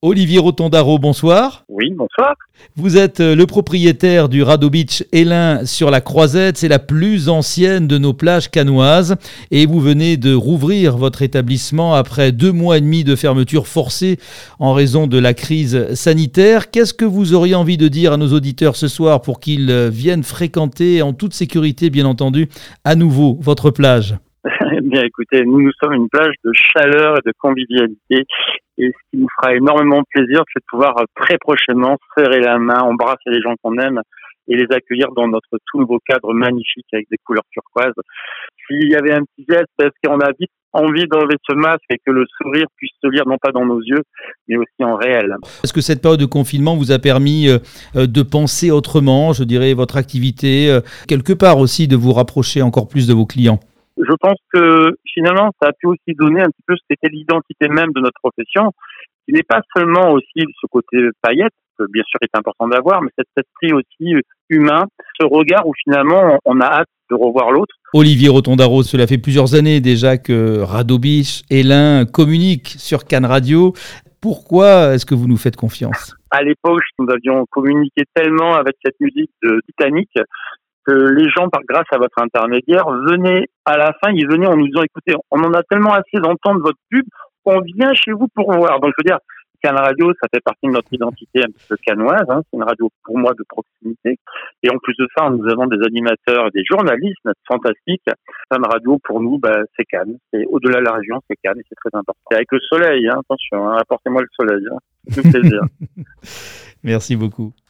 Olivier Rotondaro, bonsoir. Oui, bonsoir. Vous êtes le propriétaire du Rado Beach Élin sur la Croisette. C'est la plus ancienne de nos plages cannoises. Et vous venez de rouvrir votre établissement après 2 mois et demi de fermeture forcée en raison de la crise sanitaire. Qu'est-ce que vous auriez envie de dire à nos auditeurs ce soir pour qu'ils viennent fréquenter en toute sécurité, bien entendu, à nouveau votre plage ? Eh bien, écoutez, nous sommes une plage de chaleur et de convivialité. Et ce qui nous fera énormément plaisir, c'est de pouvoir très prochainement serrer la main, embrasser les gens qu'on aime et les accueillir dans notre tout nouveau cadre magnifique avec des couleurs turquoises. S'il y avait un petit geste, parce qu'on a vite envie d'enlever ce masque et que le sourire puisse se lire non pas dans nos yeux, mais aussi en réel. Est-ce que cette période de confinement vous a permis de penser autrement, je dirais, votre activité, quelque part aussi de vous rapprocher encore plus de vos clients ? Je pense que finalement, ça a pu aussi donner un petit peu, c'était l'identité même de notre profession, qui n'est pas seulement aussi ce côté paillette, que bien sûr est important d'avoir, mais cet esprit aussi humain, ce regard où finalement on a hâte de revoir l'autre. Olivier Rotondaro, cela fait plusieurs années déjà que Rado Beach, Élin communiquent sur Cannes Radio. Pourquoi est-ce que vous nous faites confiance ? À l'époque, nous avions communiqué tellement avec cette musique de Titanic que les gens, grâce à votre intermédiaire, venaient à la fin, ils venaient en nous disant, écoutez, on en a tellement assez d'entendre votre pub, on vient chez vous pour voir. Donc, je veux dire, Cannes Radio, ça fait partie de notre identité un petit peu cannoise, hein. C'est une radio, pour moi, de proximité. Et en plus de ça, nous avons des animateurs et des journalistes fantastiques. Cannes Radio, pour nous, c'est Cannes. C'est au-delà de la région, c'est Cannes, et c'est très important. C'est avec le soleil, hein, attention, hein, apportez-moi le soleil, hein. C'est plaisir. Merci beaucoup.